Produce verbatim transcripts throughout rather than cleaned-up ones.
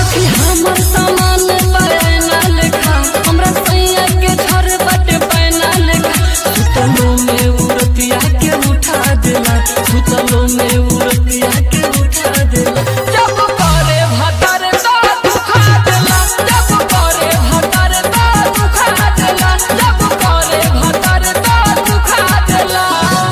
सखी हमर सामान पैना लेखा हमरा सैया के घर बाटे पैना लेखा सुतलो में उरतिया के उठा देला सुतलो में उरतिया के उठा देला जब करे भतर तो दुखा देला जब करे भतर तो दुखा देला जब करे भतर तो दुखा देला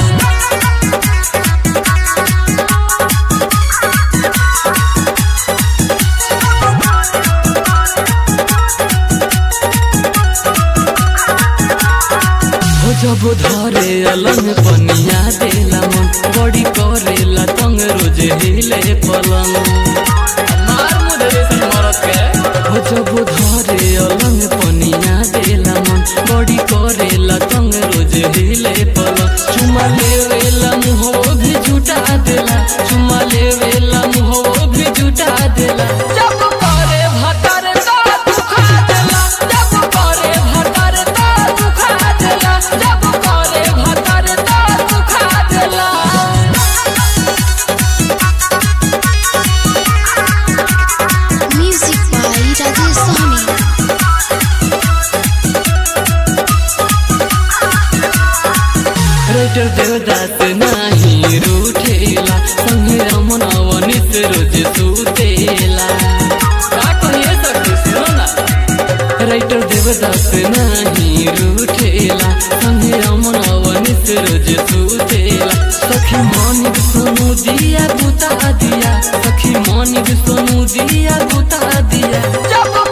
जब धरे अलंग पनिया देला मन बड़ी करेला तंग रोज हिले पलंग मार मुदरे से मरत के जब धरे अलंग पनिया देला मन बड़ी करेला तंग रोज हिले पलंग चुमा लेवेला मुहो भी झूठा देला चुमा लेवेला मुहो भी झूठा देला जब करे भतर तो दुखा देला जब करे भतर तो दुखा देला जब करे भतर तो दुखा देला Music by Rajesh Soni. Writer Devdas नाही रूठेला संगे रमन अवनित रोज सुतेला का कहिए सखी सुनो ना राइटर देवदास नाही रूठेला संगे रमन अवनित रोज सुतेला सखी मानिक सोनू दिया बुता दिया सखी मानिक सोनू दिया बुता दिया जब